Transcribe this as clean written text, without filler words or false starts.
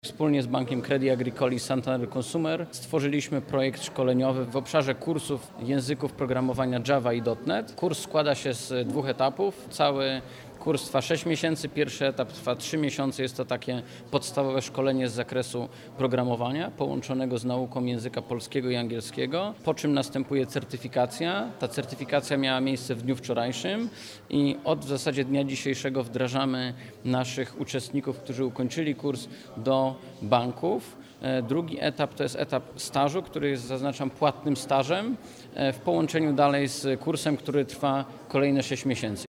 Wspólnie z Bankiem Crédit Agricole i Santander Consumer stworzyliśmy projekt szkoleniowy w obszarze kursów języków programowania Java i .NET. Kurs składa się z 2 etapów. Cały kurs trwa 6 miesięcy, pierwszy etap trwa 3 miesiące. Jest to takie podstawowe szkolenie z zakresu programowania połączonego z nauką języka polskiego i angielskiego, po czym następuje certyfikacja. Ta certyfikacja miała miejsce w dniu wczorajszym i od w zasadzie dnia dzisiejszego wdrażamy naszych uczestników, którzy ukończyli kurs, do banków. Drugi etap to jest etap stażu, który jest, zaznaczam, płatnym stażem w połączeniu dalej z kursem, który trwa kolejne 6 miesięcy.